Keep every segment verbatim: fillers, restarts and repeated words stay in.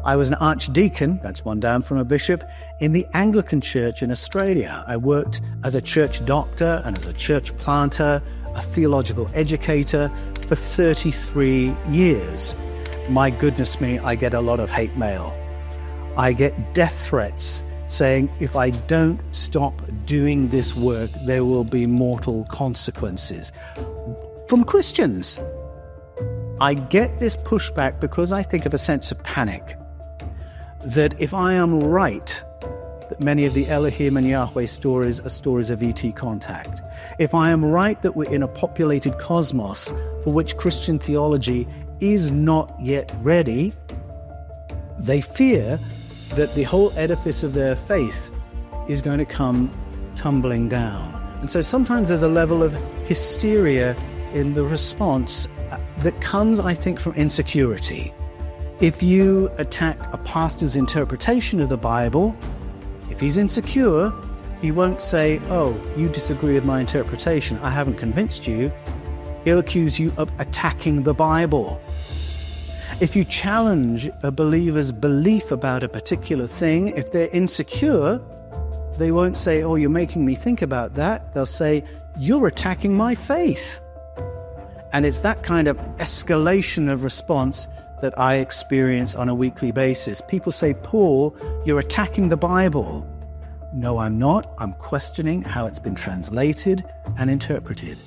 I was an archdeacon, that's one down from a bishop, in the Anglican Church in Australia. I worked as a church doctor and as a church planter, a theological educator for thirty-three years. My goodness me, I get a lot of hate mail. I get death threats saying if I don't stop doing this work, there will be mortal consequences. From Christians. I get this pushback because I think of a sense of panic. That if I am right, that many of the Elohim and Yahweh stories are stories of E T contact. If I am right that we're in a populated cosmos for which Christian theology is not yet ready, they fear that the whole edifice of their faith is going to come tumbling down. And so sometimes there's a level of hysteria in the response that comes, I think, from insecurity. If you attack a pastor's interpretation of the Bible, if he's insecure, he won't say, oh, you disagree with my interpretation, I haven't convinced you. He'll accuse you of attacking the Bible. If you challenge a believer's belief about a particular thing, if they're insecure, they won't say, oh, you're making me think about that. They'll say, you're attacking my faith. And it's that kind of escalation of response that I experience on a weekly basis. People say, Paul, you're attacking the Bible. No, I'm not. I'm questioning how it's been translated and interpreted.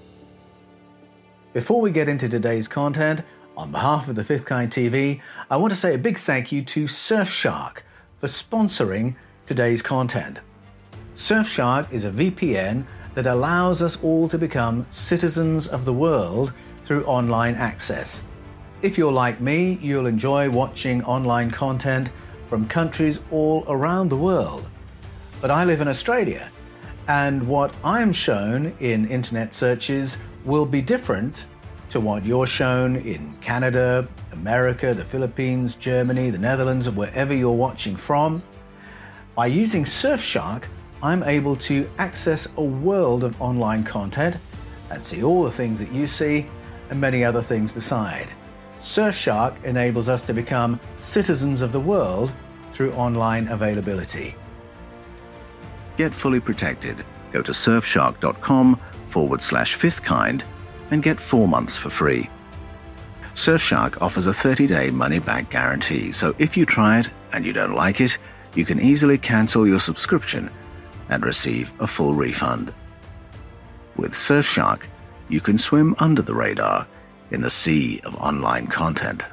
Before we get into today's content, on behalf of the Fifth Kind T V, I want to say a big thank you to Surfshark for sponsoring today's content. Surfshark is a V P N that allows us all to become citizens of the world through online access. If you're like me, you'll enjoy watching online content from countries all around the world. But I live in Australia, and what I'm shown in internet searches will be different to what you're shown in Canada, America, the Philippines, Germany, the Netherlands, or wherever you're watching from. By using Surfshark, I'm able to access a world of online content and see all the things that you see and many other things beside. Surfshark enables us to become citizens of the world through online availability. Get fully protected. Go to surfshark.com forward slash fifth kind and get four months for free. Surfshark offers a thirty-day money-back guarantee, so if you try it and you don't like it, you can easily cancel your subscription and receive a full refund. With Surfshark, you can swim under the radar in the sea of online content.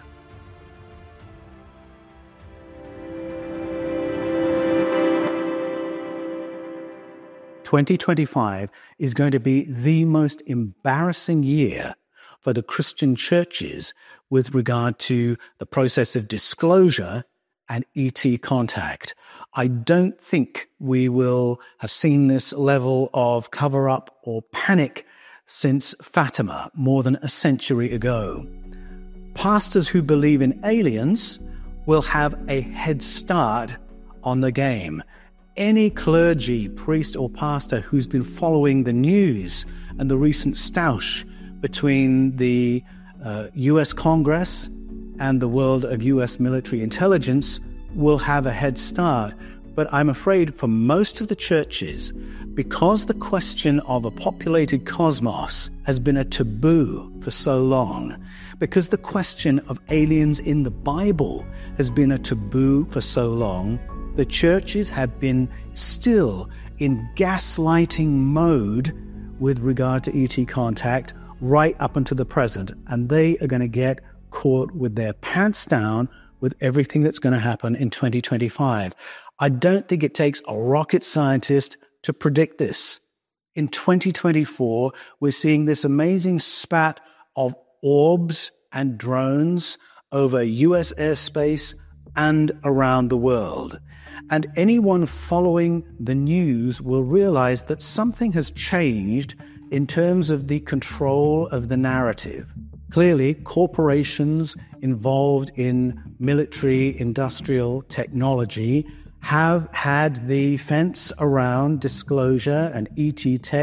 twenty twenty-five is going to be the most embarrassing year for the Christian churches with regard to the process of disclosure and E T contact. I don't think we will have seen this level of cover-up or panic since Fatima more than a century ago. Pastors who believe in aliens will have a head start on the game. Any clergy, priest or pastor who's been following the news and the recent stoush between the uh, U S Congress and the world of U S military intelligence will have a head start. But I'm afraid for most of the churches, because the question of a populated cosmos has been a taboo for so long, because the question of aliens in the Bible has been a taboo for so long, the churches have been still in gaslighting mode with regard to E T contact right up until the present. And they are going to get caught with their pants down with everything that's going to happen in twenty twenty-five. I don't think it takes a rocket scientist to predict this. In twenty twenty-four, we're seeing this amazing spat of orbs and drones over U S airspace and around the world. And anyone following the news will realize that something has changed in terms of the control of the narrative. Clearly, corporations involved in military, industrial technology have had the fence around disclosure and E T tech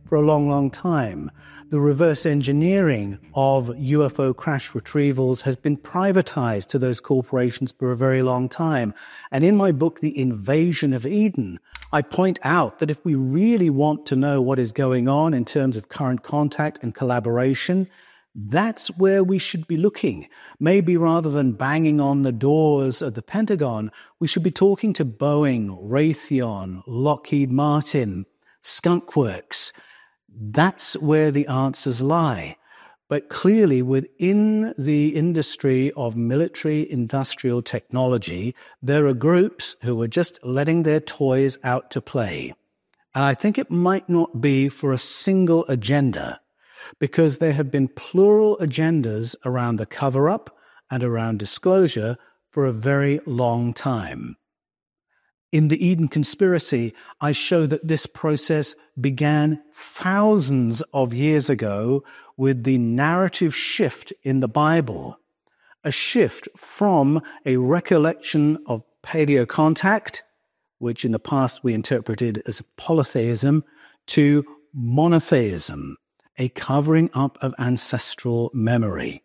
for a long, long time. The reverse engineering of U F O crash retrievals has been privatized to those corporations for a very long time. And in my book, The Invasion of Eden, I point out that if we really want to know what is going on in terms of current contact and collaboration, that's where we should be looking. Maybe rather than banging on the doors of the Pentagon, we should be talking to Boeing, Raytheon, Lockheed Martin, Skunk Works. That's where the answers lie. But clearly, within the industry of military industrial technology, there are groups who are just letting their toys out to play. And I think it might not be for a single agenda, because there have been plural agendas around the cover-up and around disclosure for a very long time. In the Eden Conspiracy, I show that this process began thousands of years ago with the narrative shift in the Bible, a shift from a recollection of paleocontact, which in the past we interpreted as polytheism, to monotheism, a covering up of ancestral memory.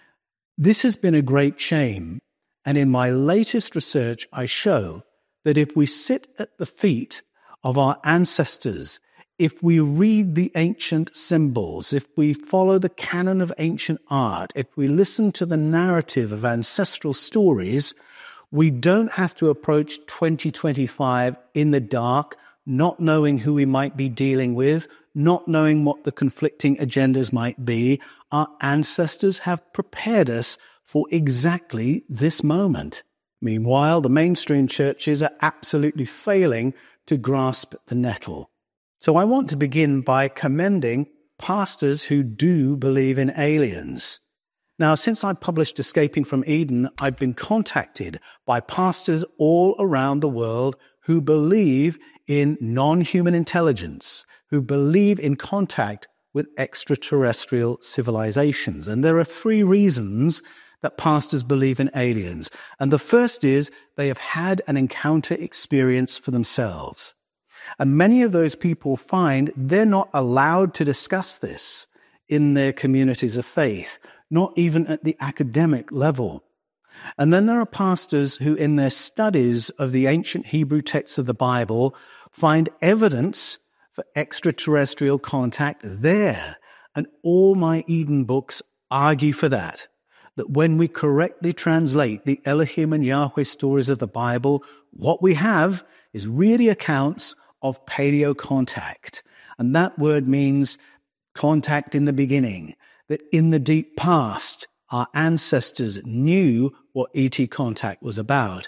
This has been a great shame, and in my latest research I show that if we sit at the feet of our ancestors, if we read the ancient symbols, if we follow the canon of ancient art, if we listen to the narrative of ancestral stories, we don't have to approach twenty twenty-five in the dark, not knowing who we might be dealing with, not knowing what the conflicting agendas might be. Our ancestors have prepared us for exactly this moment. Meanwhile, the mainstream churches are absolutely failing to grasp the nettle. So I want to begin by commending pastors who do believe in aliens. Now, since I published Escaping from Eden, I've been contacted by pastors all around the world who believe in non-human intelligence, who believe in contact with extraterrestrial civilizations. And there are three reasons that pastors believe in aliens. And the first is they have had an encounter experience for themselves. And many of those people find they're not allowed to discuss this in their communities of faith, not even at the academic level. And then there are pastors who, in their studies of the ancient Hebrew texts of the Bible, find evidence for extraterrestrial contact there. And all my Eden books argue for that. That when we correctly translate the Elohim and Yahweh stories of the Bible, what we have is really accounts of paleocontact. And that word means contact in the beginning, that in the deep past, our ancestors knew what E T contact was about.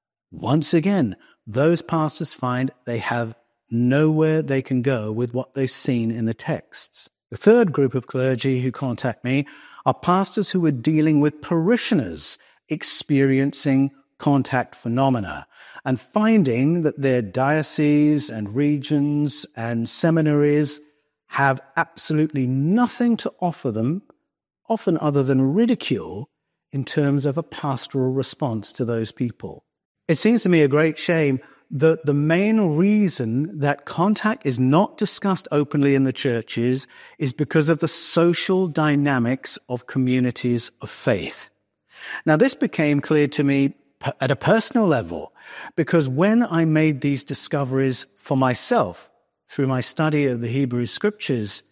Once again, those pastors find they have nowhere they can go with what they've seen in the texts. The third group of clergy who contact me are pastors who are dealing with parishioners experiencing contact phenomena and finding that their dioceses and regions and seminaries have absolutely nothing to offer them, often other than ridicule, in terms of a pastoral response to those people. It seems to me a great shame that the main reason that contact is not discussed openly in the churches is because of the social dynamics of communities of faith. Now, this became clear to me at a personal level, because when I made these discoveries for myself through my study of the Hebrew Scriptures,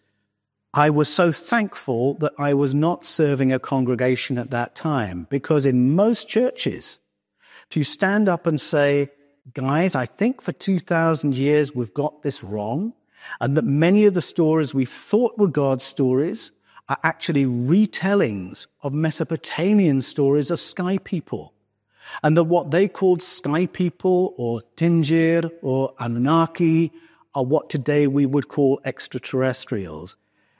I was so thankful that I was not serving a congregation at that time, because in most churches, to stand up and say, guys, I think for two thousand years we've got this wrong, and that many of the stories we thought were God's stories are actually retellings of Mesopotamian stories of sky people, and that what they called sky people or Tingir or Anunnaki are what today we would call extraterrestrials.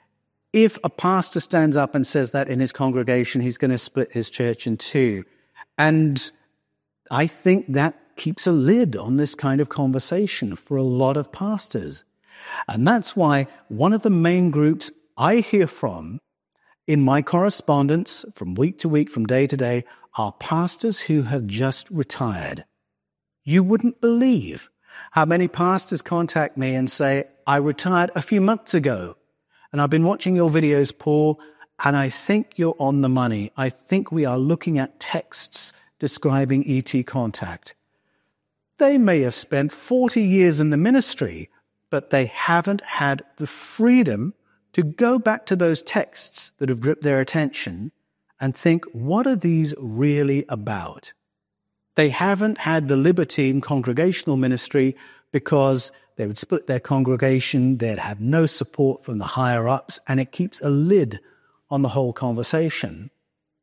If a pastor stands up and says that in his congregation, he's going to split his church in two. And I think that keeps a lid on this kind of conversation for a lot of pastors. And that's why one of the main groups I hear from in my correspondence from week to week, from day to day, are pastors who have just retired. You wouldn't believe How many pastors contact me and say, I retired a few months ago, and I've been watching your videos, Paul, and I think you're on the money. I think we are looking at texts describing E T contact. They may have spent forty years in the ministry, but they haven't had the freedom to go back to those texts that have gripped their attention and think, what are these really about? They haven't had the liberty in congregational ministry because they would split their congregation, they'd have no support from the higher-ups, and it keeps a lid on the whole conversation.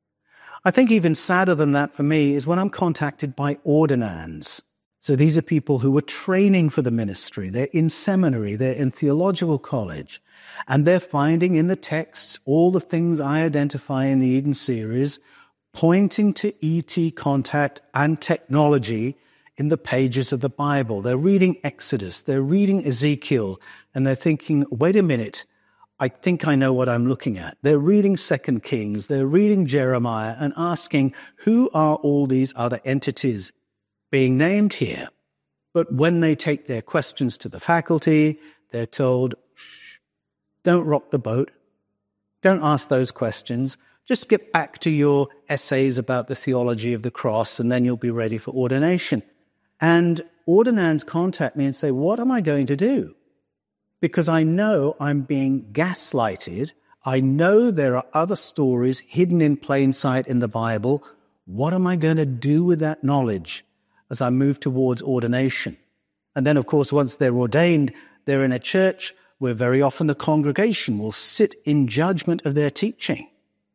I think even sadder than that for me is when I'm contacted by ordinands. So these are people who are training for the ministry. They're in seminary, they're in theological college, and they're finding in the texts all the things I identify in the Eden series, pointing to E T contact and technology in the pages of the Bible. They're reading Exodus, they're reading Ezekiel, and they're thinking, wait a minute, I think I know what I'm looking at. They're reading Second Kings, they're reading Jeremiah, and asking, who are all these other entities being named here? But when they take their questions to the faculty, they're told, shh, don't rock the boat, don't ask those questions, just get back to your essays about the theology of the cross, and then you'll be ready for ordination. And ordinands contact me and say, what am I going to do? Because I know I'm being gaslighted. I know there are other stories hidden in plain sight in the Bible. What am I going to do with that knowledge as I move towards ordination? And then, of course, once they're ordained, they're in a church where very often the congregation will sit in judgment of their teaching.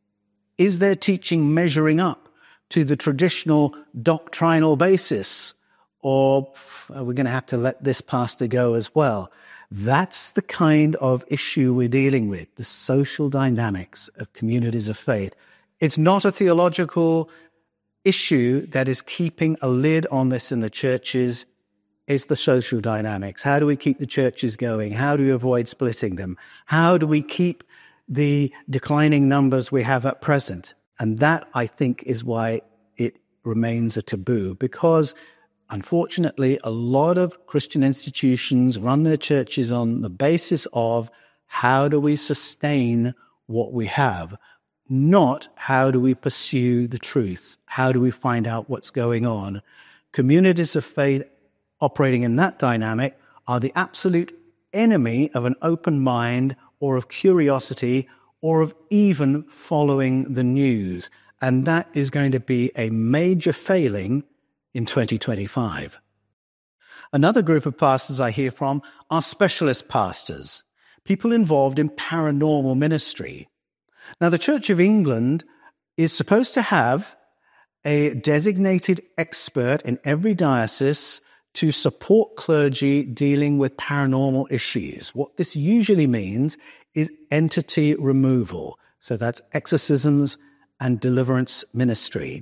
Is their teaching measuring up to the traditional doctrinal basis? Or are we going to have to let this pastor go as well? That's the kind of issue we're dealing with, the social dynamics of communities of faith. It's not a theological issue that is keeping a lid on this in the churches. It's the social dynamics. How do we keep the churches going? How do we avoid splitting them? How do we keep the declining numbers we have at present? And that, I think, is why it remains a taboo, because unfortunately, a lot of Christian institutions run their churches on the basis of how do we sustain what we have, not how do we pursue the truth, how do we find out what's going on. Communities of faith operating in that dynamic are the absolute enemy of an open mind or of curiosity or of even following the news. And that is going to be a major failing in twenty twenty-five. Another group of pastors I hear from are specialist pastors, people involved in paranormal ministry. Now, the Church of England is supposed to have a designated expert in every diocese to support clergy dealing with paranormal issues. What this usually means is entity removal. So that's exorcisms and deliverance ministry.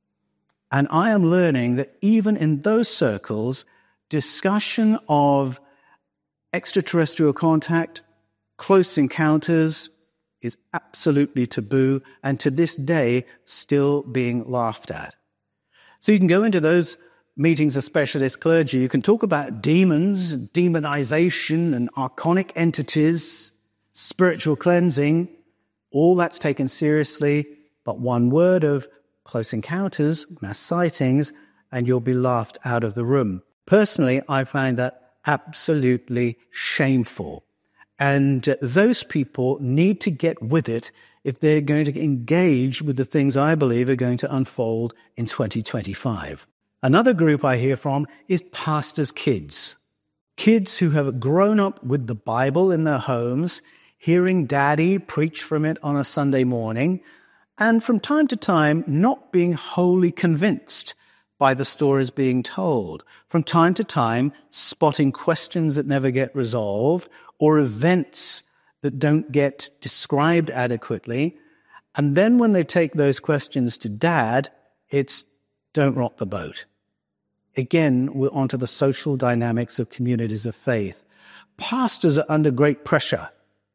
And I am learning that even in those circles, discussion of extraterrestrial contact, close encounters, is absolutely taboo, and to this day, still being laughed at. So you can go into those meetings of specialist clergy, you can talk about demons, demonization, and archonic entities, spiritual cleansing. All that's taken seriously, but one word of close encounters, mass sightings, and you'll be laughed out of the room. Personally, I find that absolutely shameful. And uh, those people need to get with it if they're going to engage with the things I believe are going to unfold in twenty twenty-five. Another group I hear from is pastors' kids. Kids who have grown up with the Bible in their homes, hearing daddy preach from it on a Sunday morning, and from time to time not being wholly convinced by the stories being told. From time to time spotting questions that never get resolved or events that don't get described adequately. And then when they take those questions to dad, it's don't rock the boat. Again, we're onto the social dynamics of communities of faith. Pastors are under great pressure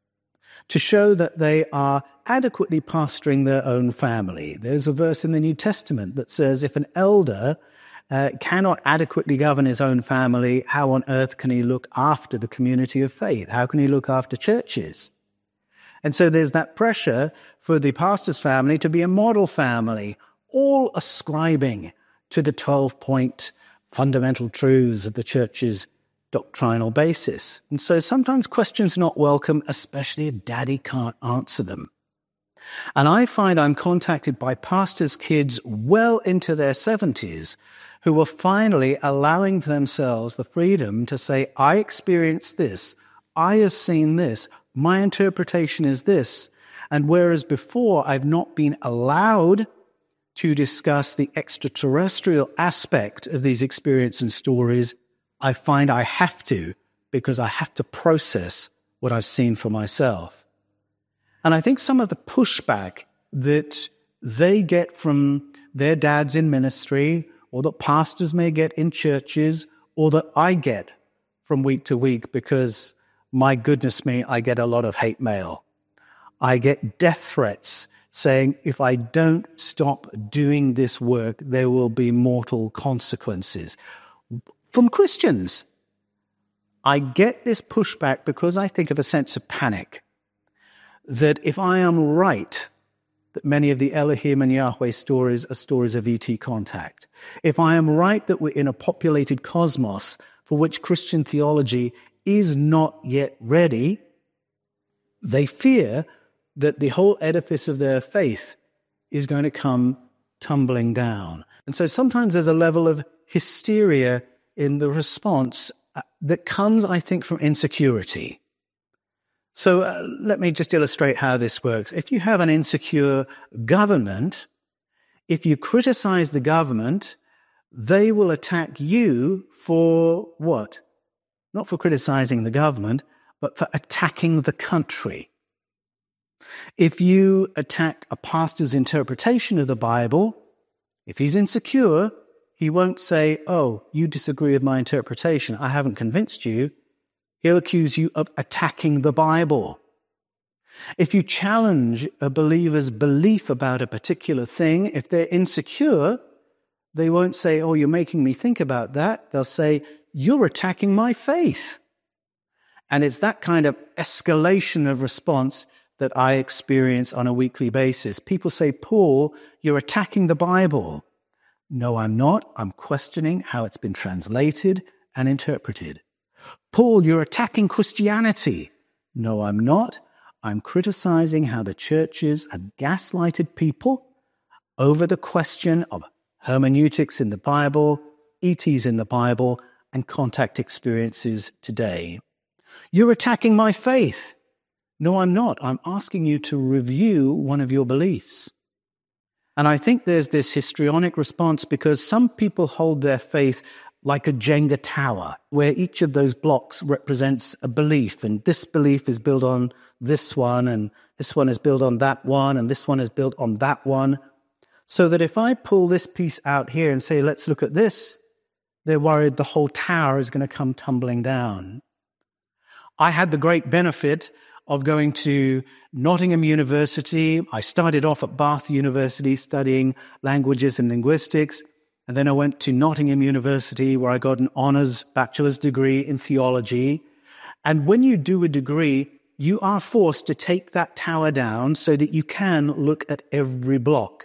to show that they are adequately pastoring their own family. There's a verse in the New Testament that says if an elder uh, cannot adequately govern his own family, how on earth can he look after the community of faith? How can he look after churches? And so there's that pressure for the pastor's family to be a model family, all ascribing to the twelve-point fundamental truths of the church's doctrinal basis. And so sometimes questions are not welcome, especially if daddy can't answer them. And I find I'm contacted by pastors' kids well into their seventies who are finally allowing themselves the freedom to say, I experienced this, I have seen this, my interpretation is this. And whereas before I've not been allowed to discuss the extraterrestrial aspect of these experiences and stories, I find I have to, because I have to process what I've seen for myself. And I think some of the pushback that they get from their dads in ministry, or that pastors may get in churches, or that I get from week to week, because, my goodness me, I get a lot of hate mail. I get death threats saying, if I don't stop doing this work, there will be mortal consequences. From Christians, I get this pushback because I think of a sense of panic. That if I am right, that many of the Elohim and Yahweh stories are stories of E T contact. If I am right that we're in a populated cosmos for which Christian theology is not yet ready, they fear that the whole edifice of their faith is going to come tumbling down. And so sometimes there's a level of hysteria in the response that comes, I think, from insecurity. So uh, let me just illustrate how this works. If you have an insecure government, if you criticize the government, they will attack you for what? Not for criticizing the government, but for attacking the country. If you attack a pastor's interpretation of the Bible, if he's insecure, he won't say, oh, you disagree with my interpretation, I haven't convinced you. He'll accuse you of attacking the Bible. If you challenge a believer's belief about a particular thing, if they're insecure, they won't say, oh, you're making me think about that. They'll say, you're attacking my faith. And it's that kind of escalation of response that I experience on a weekly basis. People say, Paul, you're attacking the Bible. No, I'm not. I'm questioning how it's been translated and interpreted. Paul, you're attacking Christianity. No, I'm not. I'm criticizing how the churches have gaslighted people over the question of hermeneutics in the Bible, E Ts in the Bible, and contact experiences today. You're attacking my faith. No, I'm not. I'm asking you to review one of your beliefs. And I think there's this histrionic response because some people hold their faith like a Jenga tower, where each of those blocks represents a belief, and this belief is built on this one, and this one is built on that one, and this one is built on that one. So that if I pull this piece out here and say, let's look at this, they're worried the whole tower is going to come tumbling down. I had the great benefit of going to Nottingham University. I started off at Bath University studying languages and linguistics, and then I went to Nottingham University where I got an honours bachelor's degree in theology. And when you do a degree, you are forced to take that tower down so that you can look at every block.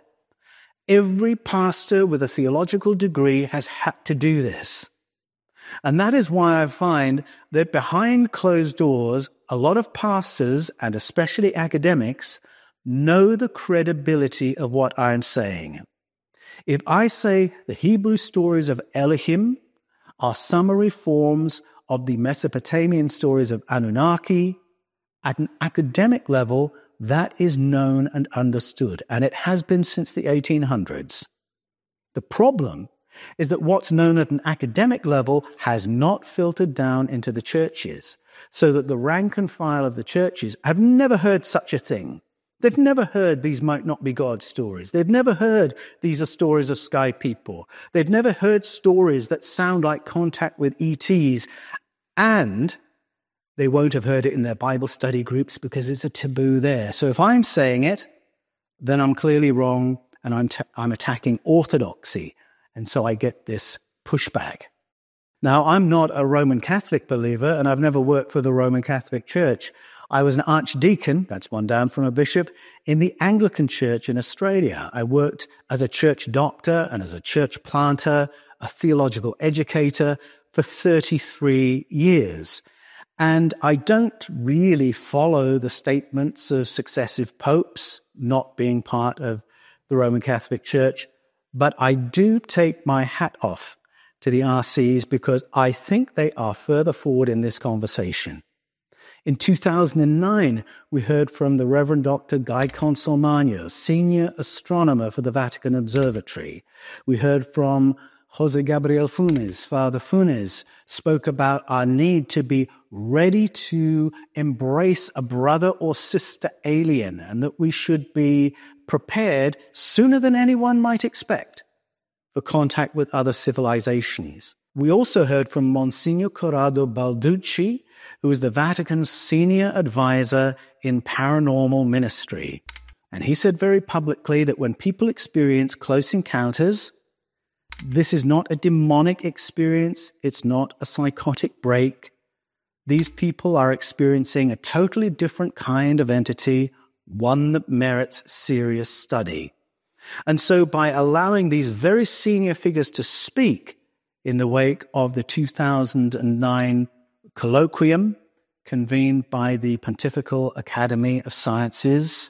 Every pastor with a theological degree has had to do this. And that is why I find that behind closed doors, a lot of pastors, and especially academics, know the credibility of what I'm saying. If I say the Hebrew stories of Elohim are summary forms of the Mesopotamian stories of Anunnaki, at an academic level, that is known and understood, and it has been since the eighteen hundreds. The problem is that what's known at an academic level has not filtered down into the churches, so that the rank and file of the churches have never heard such a thing. They've never heard these might not be God's stories. They've never heard these are stories of sky people. They've never heard stories that sound like contact with E Ts, and they won't have heard it in their Bible study groups because it's a taboo there. So if I'm saying it, then I'm clearly wrong, and I'm, t- I'm attacking orthodoxy. And so I get this pushback. Now, I'm not a Roman Catholic believer, and I've never worked for the Roman Catholic Church. I was an archdeacon, that's one down from a bishop, in the Anglican Church in Australia. I worked as a church doctor and as a church planter, a theological educator for thirty-three years. And I don't really follow the statements of successive popes, not being part of the Roman Catholic Church, but I do take my hat off to the R Cs because I think they are further forward in this conversation. In two thousand nine, we heard from the Reverend Doctor Guy Consolmagno, senior astronomer for the Vatican Observatory. We heard from Jose Gabriel Funes. Father Funes spoke about our need to be ready to embrace a brother or sister alien, and that we should be prepared sooner than anyone might expect for contact with other civilizations. We also heard from Monsignor Corrado Balducci, who is the Vatican's senior advisor in paranormal ministry. And he said very publicly that when people experience close encounters, this is not a demonic experience, it's not a psychotic break. These people are experiencing a totally different kind of entity, one that merits serious study. And so by allowing these very senior figures to speak in the wake of the two thousand nine colloquium convened by the Pontifical Academy of Sciences,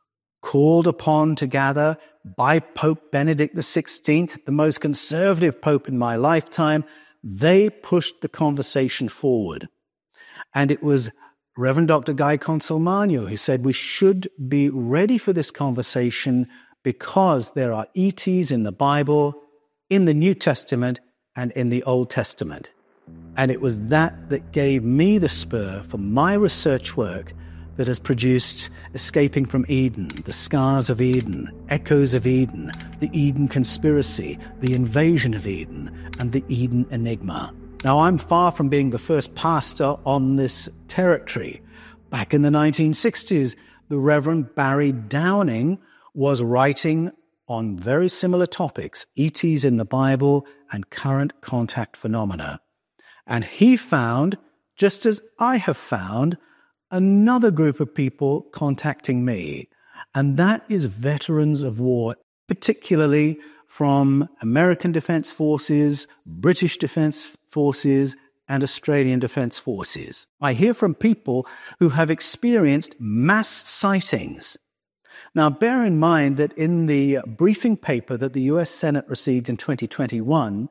called upon to gather by Pope Benedict the sixteenth, the most conservative pope in my lifetime, they pushed the conversation forward. And it was Reverend Doctor Guy Consolmagno who said we should be ready for this conversation because there are E Ts in the Bible, in the New Testament, and in the Old Testament. And it was that that gave me the spur for my research work that has produced Escaping from Eden, The Scars of Eden, Echoes of Eden, The Eden Conspiracy, The Invasion of Eden, and The Eden Enigma. Now, I'm far from being the first pastor on this territory. Back in the nineteen sixties, the Reverend Barry Downing was writing on very similar topics, E Ts in the Bible and current contact phenomena. And he found, just as I have found, another group of people contacting me, and that is veterans of war, particularly from American Defense Forces, British Defense Forces, and Australian Defense Forces. I hear from people who have experienced mass sightings. Now, bear in mind that in the briefing paper that the U S Senate received in twenty twenty-one,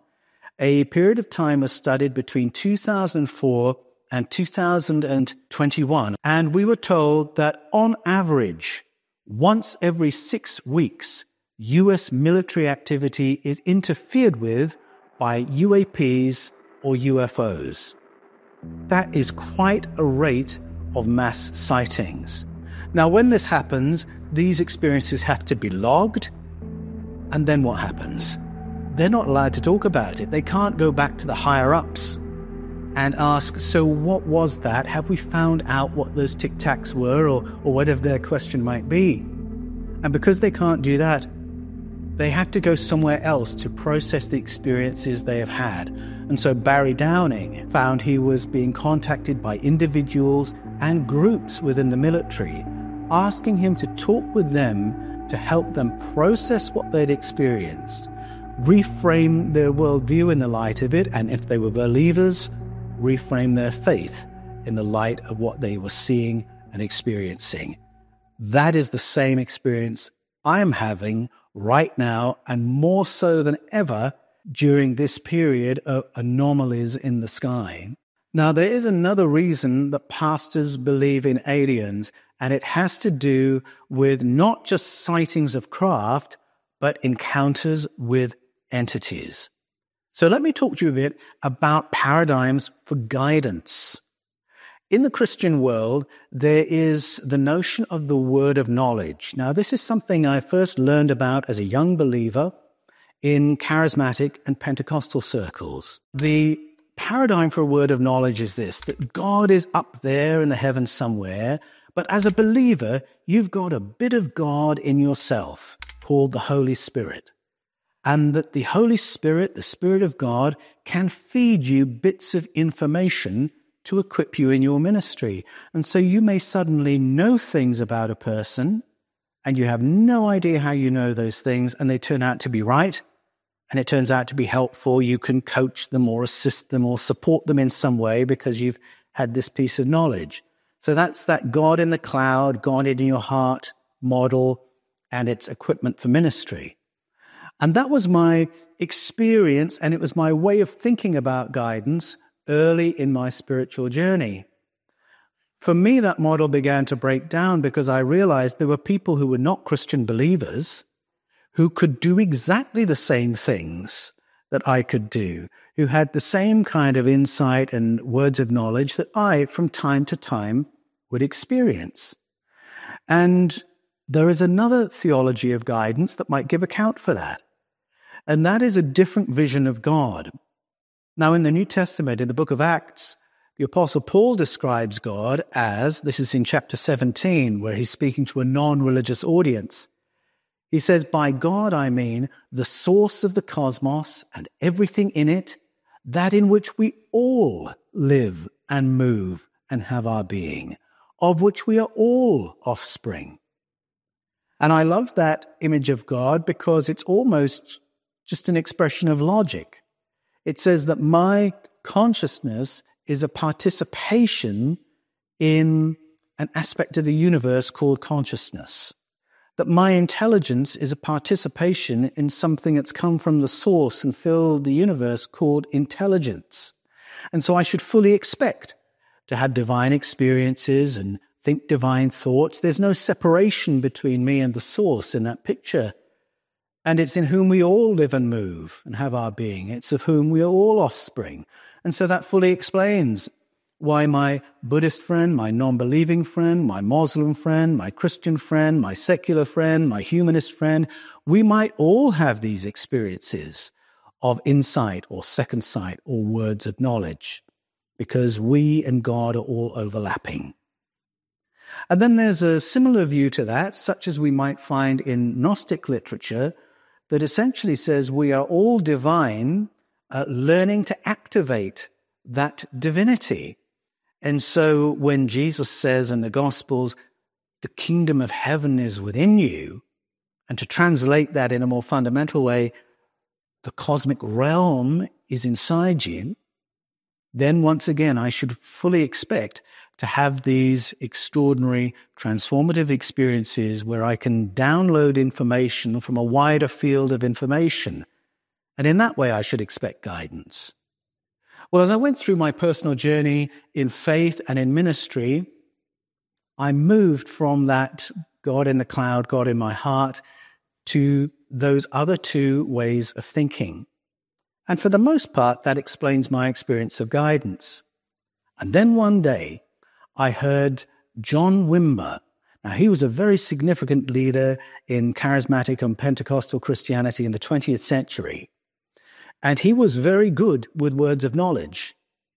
a period of time was studied between two thousand four and two thousand twenty-one, and we were told that on average, once every six weeks, U S military activity is interfered with by U A Ps or U F Os. That is quite a rate of mass sightings. Now, when this happens, these experiences have to be logged, and then what happens? They're not allowed to talk about it. They can't go back to the higher-ups and ask, so what was that? Have we found out what those tic-tacs were, or, or whatever their question might be? And because they can't do that, they have to go somewhere else to process the experiences they have had. And so Barry Downing found he was being contacted by individuals and groups within the military, asking him to talk with them to help them process what they'd experienced, reframe their worldview in the light of it, and if they were believers, reframe their faith in the light of what they were seeing and experiencing. That is the same experience I am having right now, and more so than ever during this period of anomalies in the sky. Now, there is another reason that pastors believe in aliens, and it has to do with not just sightings of craft, but encounters with entities. So let me talk to you a bit about paradigms for guidance. In the Christian world, there is the notion of the word of knowledge. Now, this is something I first learned about as a young believer in charismatic and Pentecostal circles. The paradigm for a word of knowledge is this, that God is up there in the heavens somewhere, but as a believer, you've got a bit of God in yourself called the Holy Spirit. and that the Holy Spirit, the Spirit of God, can feed you bits of information to equip you in your ministry. And so you may suddenly know things about a person, and you have no idea how you know those things, and they turn out to be right, and it turns out to be helpful. You can coach them or assist them or support them in some way because you've had this piece of knowledge. So that's that God in the cloud, God in your heart model, and its equipment for ministry. And that was my experience, and it was my way of thinking about guidance early in my spiritual journey. For me, that model began to break down because I realized there were people who were not Christian believers who could do exactly the same things that I could do, who had the same kind of insight and words of knowledge that I, from time to time, would experience. And there is another theology of guidance that might give account for that, and that is a different vision of God. Now, in the New Testament, in the book of Acts, the Apostle Paul describes God as, this is in chapter seventeen, where he's speaking to a non-religious audience. He says, by God I mean the source of the cosmos and everything in it, that in which we all live and move and have our being, of which we are all offspring. And I love that image of God because it's almost just an expression of logic. It says that my consciousness is a participation in an aspect of the universe called consciousness. That my intelligence is a participation in something that's come from the source and filled the universe called intelligence. And so I should fully expect to have divine experiences and think divine thoughts. There's no separation between me and the source in that picture. And it's in whom we all live and move and have our being. It's of whom we are all offspring. And so that fully explains why my Buddhist friend, my non-believing friend, my Muslim friend, my Christian friend, my secular friend, my humanist friend, we might all have these experiences of insight or second sight or words of knowledge, because we and God are all overlapping. And then there's a similar view to that, such as we might find in Gnostic literature, that essentially says we are all divine, uh, learning to activate that divinity. And so when Jesus says in the Gospels, the kingdom of heaven is within you, and to translate that in a more fundamental way, the cosmic realm is inside you, then once again, I should fully expect to have these extraordinary transformative experiences where I can download information from a wider field of information. And in that way, I should expect guidance. Well, as I went through my personal journey in faith and in ministry, I moved from that God in the cloud, God in my heart, to those other two ways of thinking. And for the most part, that explains my experience of guidance. And then one day, I heard John Wimber. Now, he was a very significant leader in charismatic and Pentecostal Christianity in the twentieth century. And he was very good with words of knowledge.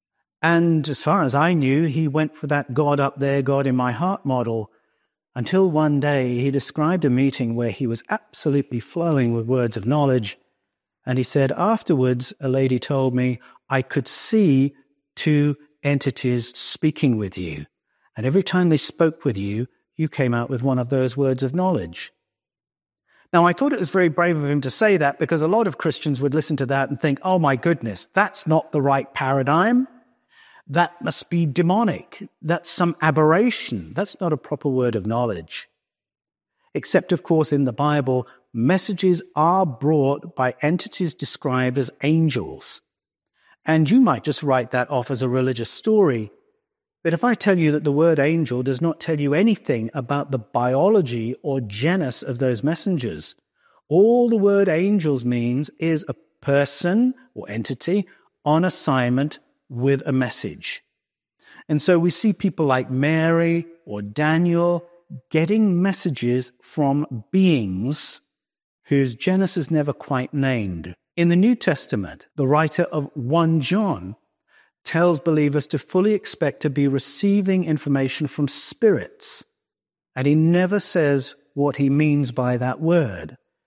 And as far as I knew, he went for that God up there, God in my heart model, until one day he described a meeting where he was absolutely flowing with words of knowledge. And he said, afterwards, a lady told me, I could see two entities speaking with you. And every time they spoke with you, you came out with one of those words of knowledge. Now, I thought it was very brave of him to say that because a lot of Christians would listen to that and think, oh my goodness, that's not the right paradigm. That must be demonic. That's some aberration. That's not a proper word of knowledge. Except, of course, in the Bible, messages are brought by entities described as angels. And you might just write that off as a religious story. But if I tell you that the word angel does not tell you anything about the biology or genus of those messengers, all the word angels means is a person or entity on assignment with a message. And so we see people like Mary or Daniel getting messages from beings whose genus is never quite named. In the New Testament, the writer of First John tells believers to fully expect to be receiving information from spirits. And he never says what he means by that word.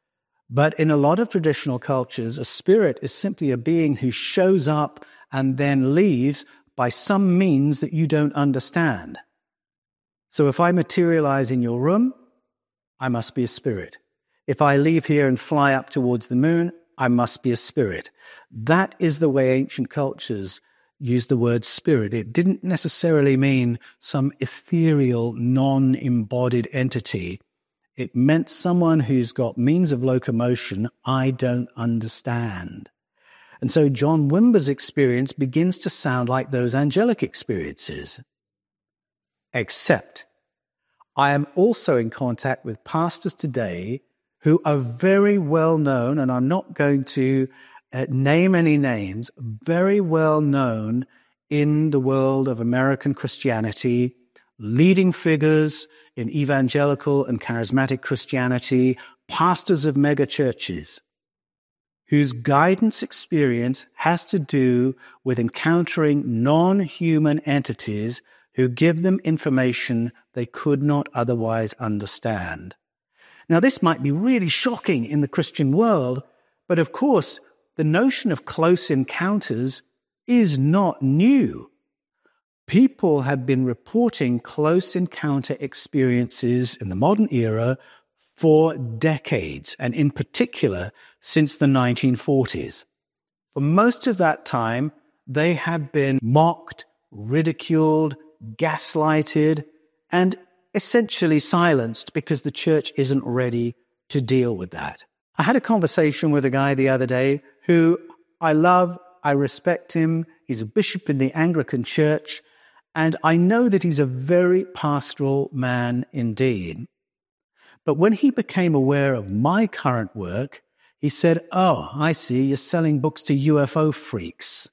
But in a lot of traditional cultures, a spirit is simply a being who shows up and then leaves by some means that you don't understand. So if I materialize in your room, I must be a spirit. If I leave here and fly up towards the moon, I must be a spirit. That is the way ancient cultures used the word spirit. It didn't necessarily mean some ethereal, non-embodied entity. It meant someone who's got means of locomotion I don't understand. And so John Wimber's experience begins to sound like those angelic experiences. Except I am also in contact with pastors today who are very well known, and I'm not going to uh, name any names, very well known in the world of American Christianity, leading figures in evangelical and charismatic Christianity, pastors of mega churches, whose guidance experience has to do with encountering non-human entities who give them information they could not otherwise understand. Now, this might be really shocking in the Christian world, but of course, the notion of close encounters is not new. People have been reporting close encounter experiences in the modern era for decades, and in particular, since the nineteen forties. For most of that time, they have been mocked, ridiculed, gaslighted, and essentially silenced because the church isn't ready to deal with that. I had a conversation with a guy the other day who I love, I respect him, he's a bishop in the Anglican Church, and I know that he's a very pastoral man indeed. But when he became aware of my current work, he said, "Oh, I see, you're selling books to U F O freaks."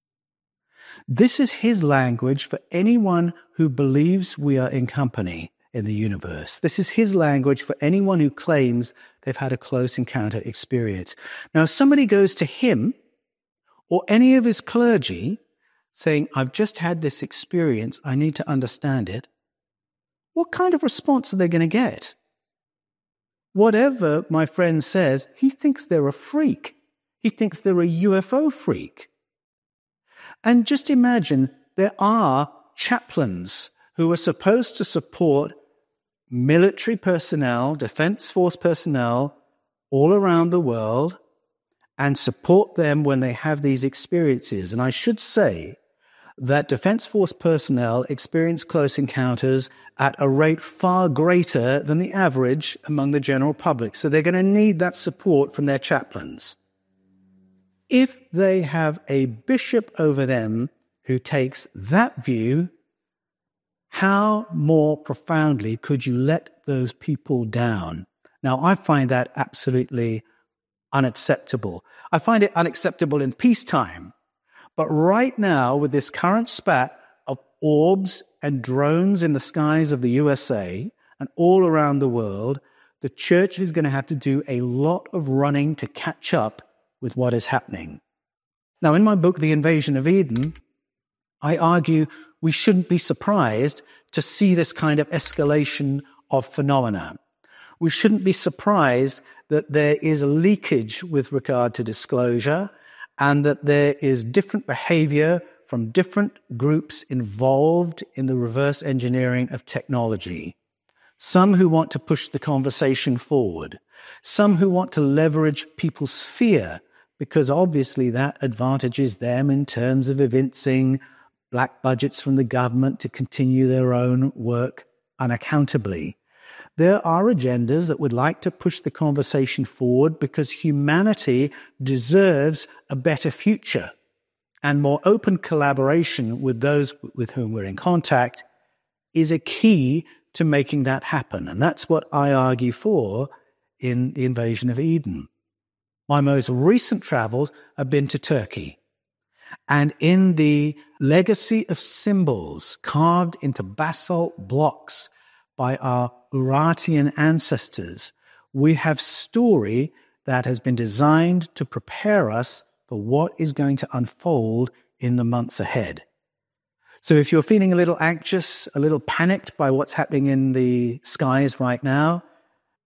This is his language for anyone who believes we are in company in the universe. This is his language for anyone who claims they've had a close encounter experience. Now, if somebody goes to him or any of his clergy saying, "I've just had this experience, I need to understand it," what kind of response are they going to get? Whatever my friend says, he thinks they're a freak. He thinks they're a U F O freak. And just imagine there are chaplains who are supposed to support military personnel, defense force personnel all around the world and support them when they have these experiences. And I should say that defense force personnel experience close encounters at a rate far greater than the average among the general public. So they're going to need that support from their chaplains. If they have a bishop over them who takes that view, how more profoundly could you let those people down? Now, I find that absolutely unacceptable. I find it unacceptable in peacetime. But right now, with this current spat of orbs and drones in the skies of the U S A and all around the world, the church is going to have to do a lot of running to catch up with what is happening. Now, in my book, The Invasion of Eden, I argue we shouldn't be surprised to see this kind of escalation of phenomena. We shouldn't be surprised that there is a leakage with regard to disclosure and that there is different behavior from different groups involved in the reverse engineering of technology. Some who want to push the conversation forward, some who want to leverage people's fear, because obviously that advantages them in terms of evincing black budgets from the government to continue their own work unaccountably. There are agendas that would like to push the conversation forward because humanity deserves a better future, and more open collaboration with those with whom we're in contact is a key to making that happen. And that's what I argue for in The Invasion of Eden. My most recent travels have been to Turkey. And in the legacy of symbols carved into basalt blocks by our Urartian ancestors, we have story that has been designed to prepare us for what is going to unfold in the months ahead. So if you're feeling a little anxious, a little panicked by what's happening in the skies right now,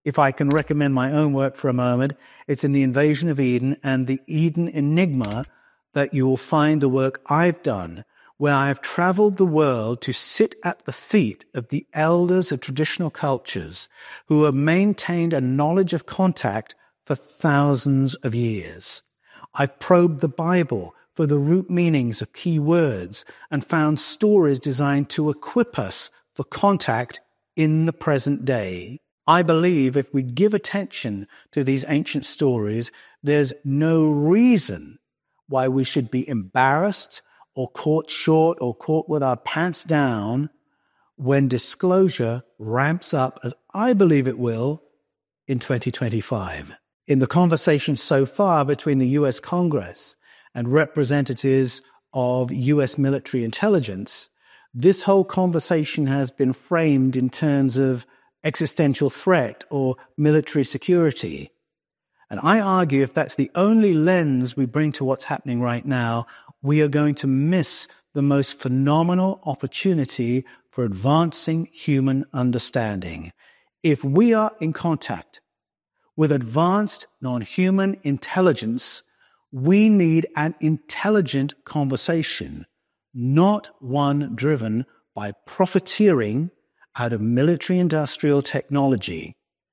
If I can recommend my own work for a moment, it's in The Invasion of Eden and The Eden Enigma that you will find the work I've done, where I have traveled the world to sit at the feet of the elders of traditional cultures who have maintained a knowledge of contact for thousands of years. I've probed the Bible for the root meanings of key words and found stories designed to equip us for contact in the present day. I believe if we give attention to these ancient stories, there's no reason why we should be embarrassed or caught short or caught with our pants down when disclosure ramps up, as I believe it will, in twenty twenty-five. In the conversation so far between the U S Congress and representatives of U S military intelligence, this whole conversation has been framed in terms of existential threat or military security. And I argue if that's the only lens we bring to what's happening right now, we are going to miss the most phenomenal opportunity for advancing human understanding. If we are in contact with advanced non-human intelligence, we need an intelligent conversation, not one driven by profiteering out of military-industrial technology.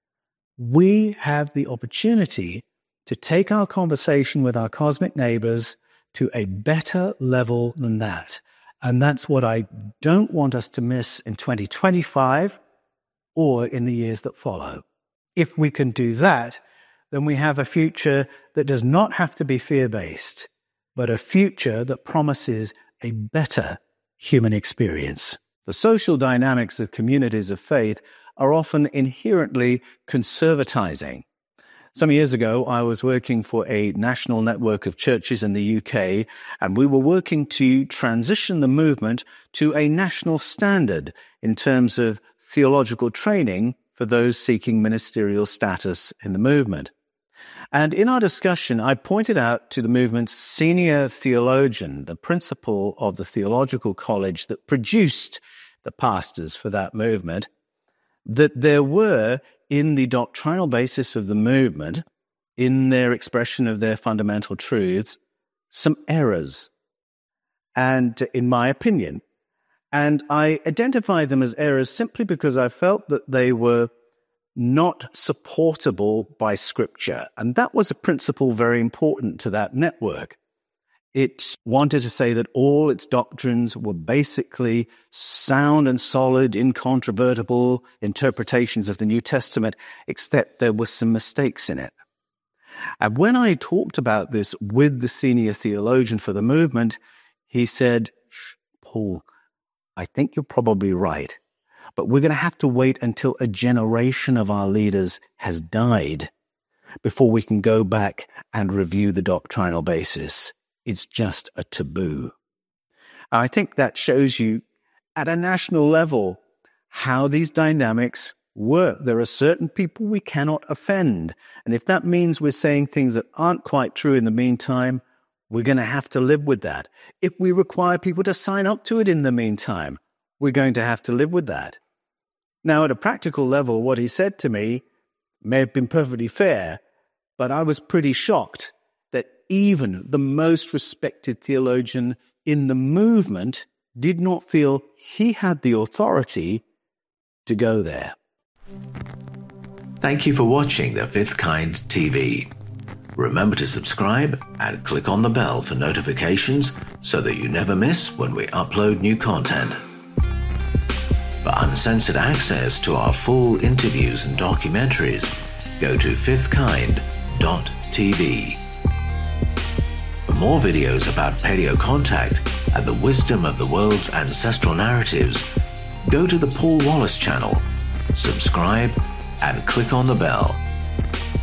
We have the opportunity to take our conversation with our cosmic neighbors to a better level than that. And that's what I don't want us to miss in twenty twenty-five or in the years that follow. If we can do that, then we have a future that does not have to be fear-based, but a future that promises a better human experience. The social dynamics of communities of faith are often inherently conservatizing. Some years ago, I was working for a national network of churches in the U K, and we were working to transition the movement to a national standard in terms of theological training for those seeking ministerial status in the movement. And in our discussion, I pointed out to the movement's senior theologian, the principal of the theological college that produced the pastors for that movement, that there were, in the doctrinal basis of the movement, in their expression of their fundamental truths, some errors, and in my opinion. And I identified them as errors simply because I felt that they were not supportable by Scripture. And that was a principle very important to that network. It wanted to say that all its doctrines were basically sound and solid, incontrovertible interpretations of the New Testament, except there were some mistakes in it. And when I talked about this with the senior theologian for the movement, he said, Paul, I think you're probably right, but we're going to have to wait until a generation of our leaders has died before we can go back and review the doctrinal basis. It's just a taboo. I think that shows you at a national level how these dynamics work. There are certain people we cannot offend. And if that means we're saying things that aren't quite true in the meantime, we're going to have to live with that. If we require people to sign up to it in the meantime, we're going to have to live with that. Now, at a practical level, what he said to me may have been perfectly fair, but I was pretty shocked that even the most respected theologian in the movement did not feel he had the authority to go there. Thank you for watching The Fifth Kind T V. Remember to subscribe and click on the bell for notifications so that you never miss when we upload new content. For uncensored access to our full interviews and documentaries, go to fifth kind dot t v. For more videos about paleocontact and the wisdom of the world's ancestral narratives, go to the Paul Wallace channel, subscribe, and click on the bell.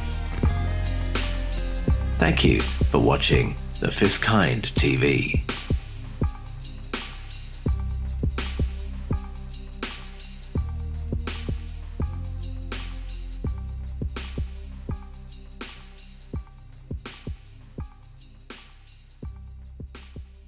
Thank you for watching The Fifth Kind T V.